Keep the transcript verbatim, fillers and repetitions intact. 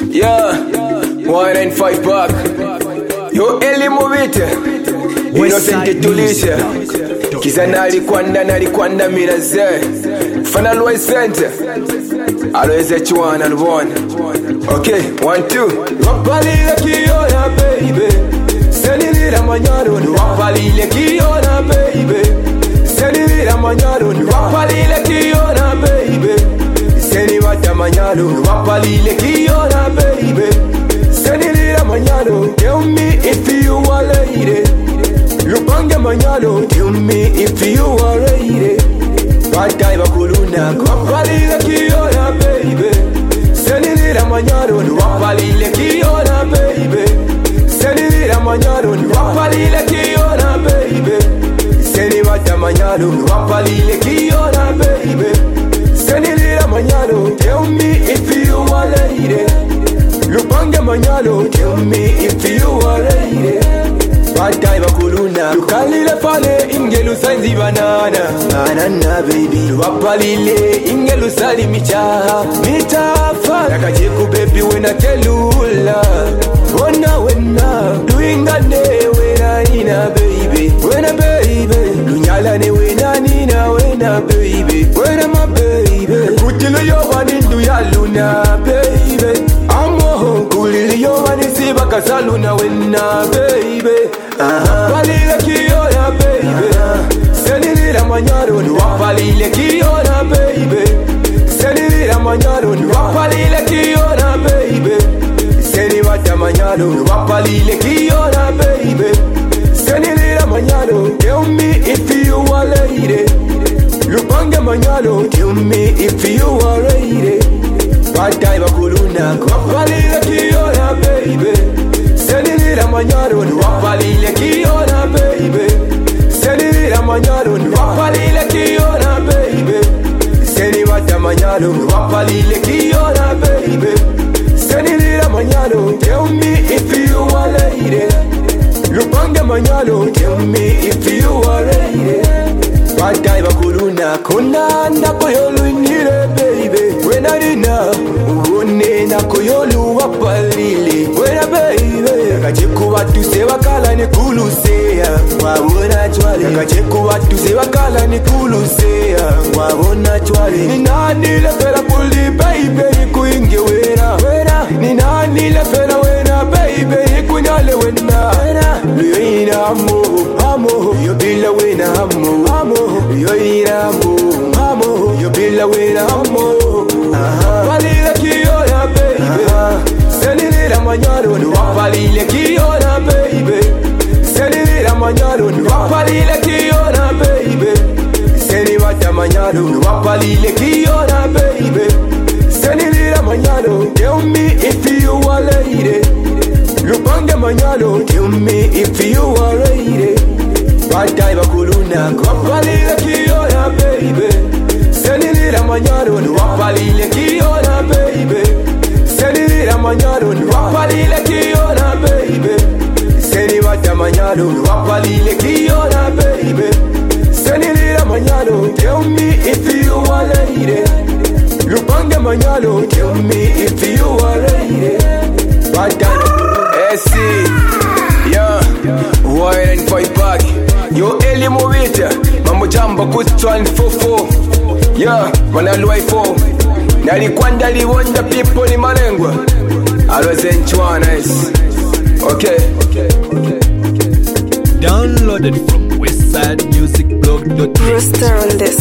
Yeah, one and five back. Yo eli movite Innocent tulisha Kiza nalikwanda nalikwanda minaze Fana lwa isente Alweze chwana lubona. Okay, one, two. Wapalile kiona baby Senilira manyaro ni wapalile kiona baby Senilira manyaro ni wapalile kiona baby Seni wata manyaro ni wapalile kiona baby Senilira manyaro. Tell me if you are lady Lupange manyaro. Tell me if you are lady Batai bakuluna wapalile kiona baby Senilira manyaro ni wapalile kiona baby Senilira manyaro ni wapalile kiona baby Seni wata manyaro ni wapalile kiona baby Senilira manyaro. Tell me if you are lady Lupange manyaro. Tell me if you are lady Batai bakuluna Lukalile pale ingelu sanzi banana Banana baby Wapalile ingelu sali micha Mita fa Nakajeku baby wena kelula Wena wena Luingane wena nina baby Wena baby Lunyala ne wena nina wena baby Wena my baby Kutilo yo wanindu ya luna baby Amo kulili yo wanisi baka saluna wena baby Wapalile kiona baby Senilira manyaro ni wapalile kiona baby Senilira manyaro ni wapalile kiona baby Seni wata manyaro ni wapalile kiona baby Senilira manyaro. Tell me if you are lady Lupange manyaro. Tell me if you are lady Batai bakuluna wapalile kiona baby Senilira manyaro ni wapalile kiona baby Senilira manyaro ni wapalile kiona baby Seni wata manyaro ni wapalile kiona baby Senilira manyaro. Tell me if you are lady Lupange manyaro. Tell me if you are lady Batai bakuluna kuna nakoyolu inire baby Wena nina uone nakoyolu wapalile Wena baby Kacheku watu se wakala ni kulusea Wawona chwale Kacheku watu se wakala ni kulusea Wawona chwale. Nina nile pera puli baby Kuinge wena Wena Nina nile pera wena baby Kunyale wena Wena Luyoina amo Amo Yobila wena amo Amo Yoina amo Amo Yobila wena amo Wapalile kiona baby Senilira manyaro ni wapalile kiona baby Senilira manyaro ni wapalile kiona baby Seni wata manyaro ni wapalile kiona baby Senilira manyaro. Tell me if you are lady Lupange manyaro. Tell me if you are lady Batai bakuluna wapalile kiona baby Senilira manyaro ni wapalile kiona baby Senilira manyaro ni wapalile kiona baby Seni wata manyaro ni wapalile kiona baby Senilira manyaro. Tell me if you are lady Lupange manyaro. Tell me if you are lady Batai S C Yeah Wine and fight back. Yo eli movite Mambo jamba kutwan fofo. Yeah Mana luai fo Nalikwanda liwonda people ni malengwa Alwaze nchwana is Okay Downloaded from westside music blog dot com. Rooster on this.